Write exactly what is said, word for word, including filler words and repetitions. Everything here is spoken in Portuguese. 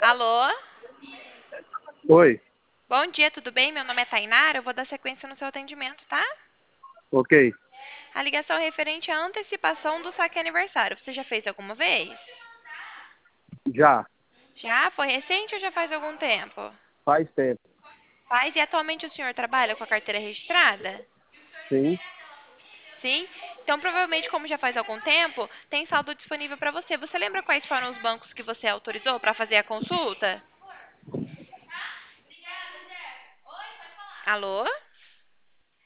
Alô? Oi, Bom dia, tudo bem? Meu nome é Tainara, eu vou dar sequência no seu atendimento, tá? ok. A ligação é referente à antecipação do saque aniversário. Você já fez alguma vez? Já, Já? Foi recente ou já faz algum tempo? faz tempo. Faz e atualmente o senhor trabalha com a carteira registrada? Sim, Sim? Então, provavelmente, como já faz algum tempo, tem saldo disponível para você. Você lembra quais foram os bancos que você autorizou para fazer a consulta? Alô?